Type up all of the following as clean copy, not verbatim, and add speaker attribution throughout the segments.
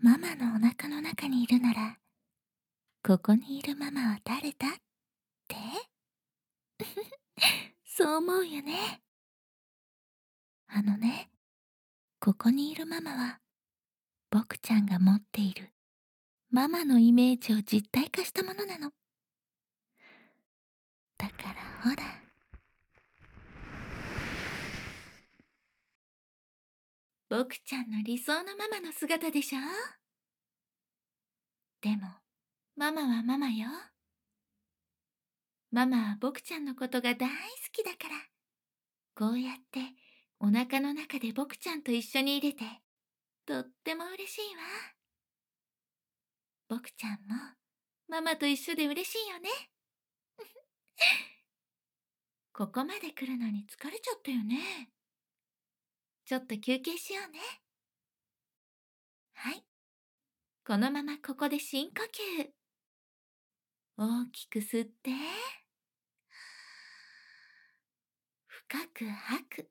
Speaker 1: ママのお腹の中にいるなら、ここにいるママは誰だってそう思うよね。あのね、ここにいるママは、僕ちゃんが持っているママのイメージを実体化したものなの。だからほら、僕ちゃんの理想のママの姿でしょ。でも、ママはママよ。ママは僕ちゃんのことが大好きだから、こうやってお腹の中で僕ちゃんと一緒に入れて、とっても嬉しいわ。僕ちゃんもママと一緒で嬉しいよね。ここまで来るのに疲れちゃったよね。ちょっと休憩しようね。はい。このままここで深呼吸。大きく吸って、深く吐く。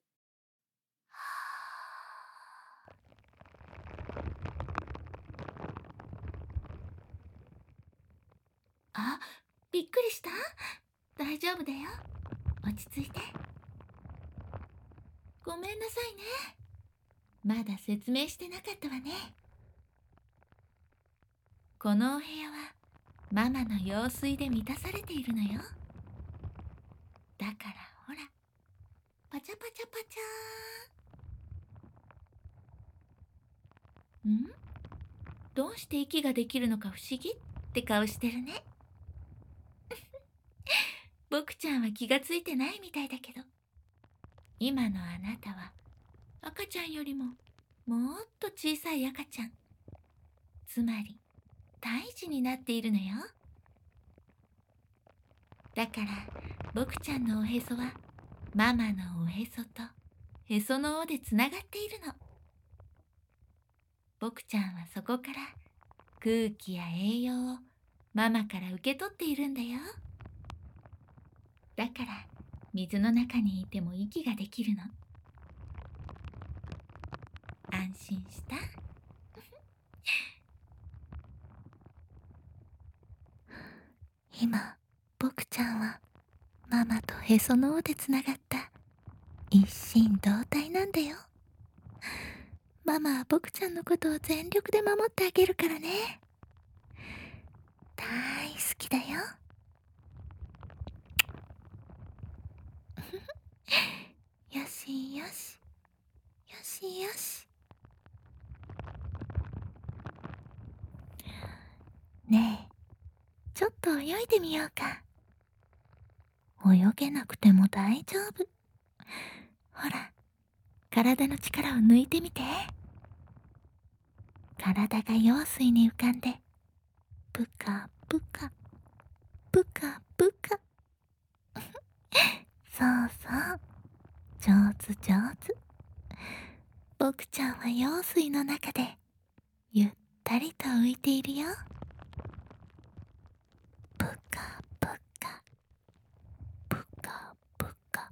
Speaker 1: あ、びっくりした？大丈夫だよ。落ち着いて。ごめんなさいね。まだ説明してなかったわね。このお部屋はママの用水で満たされているのよ。だからほら、パチャパチャパチャー。どうして息ができるのか不思議って顔してるね。僕ちゃんは気がついてないみたいだけど、今のあなたは赤ちゃんよりももっと小さい赤ちゃん。つまり、胎児になっているのよ。だから、僕ちゃんのおへそはママのおへそとへその緒でつながっているの。僕ちゃんはそこから空気や栄養をママから受け取っているんだよ。だから水の中にいても息ができるの。安心した？今、僕ちゃんはママとへその緒でつながった一心同体なんだよ。ママは僕ちゃんのことを全力で守ってあげるからね。大好きだよ。よしよし、よしよし。ねえ、ちょっと泳いでみようか。泳げなくても大丈夫。ほら、体の力を抜いてみて。体が用水に浮かんで、ぷかぷか、ぷかぷか。そうそう、上手上手。僕ちゃんは用水の中で、ゆったりと浮いているよ。ぷかぷか、ぷかぷか。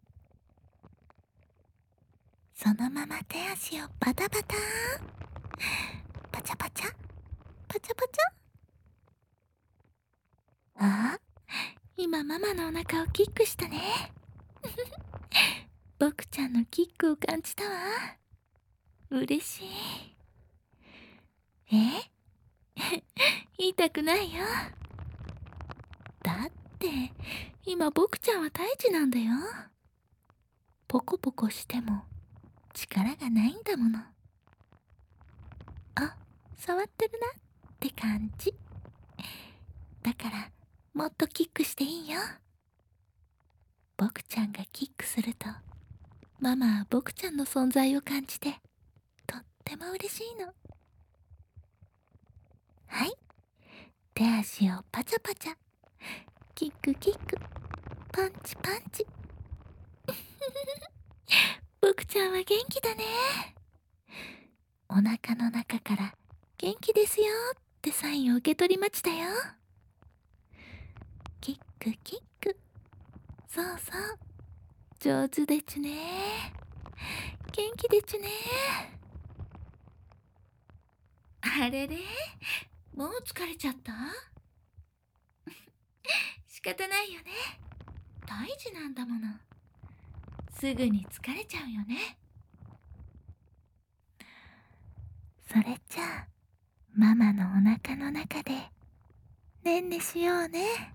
Speaker 1: そのまま手足をパタパターン。パチャパチャ、パチャパチャ。ああ、今ママのお腹をキックしたね。僕ちゃんのキックを感じたわ。嬉しい。え痛くないよ。だって、今僕ちゃんは胎児なんだよ。ポコポコしても力がないんだもの。あ、触ってるなって感じ。だから、もっとキックしていいよ。僕ちゃんがキックすると、ママは僕ちゃんの存在を感じて、とっても嬉しいの。はい。手足をパチャパチャ。キックキック。パンチパンチ。僕ちゃんは元気だね。お腹の中から元気ですよってサインを受け取りましたよ。キックキック。そうそう。上手でちゅね。元気でちゅね。 あれれ、もう疲れちゃった？仕方ないよね。大事なんだもの。すぐに疲れちゃうよね。それじゃあ、ママのお腹の中でねんねしようね。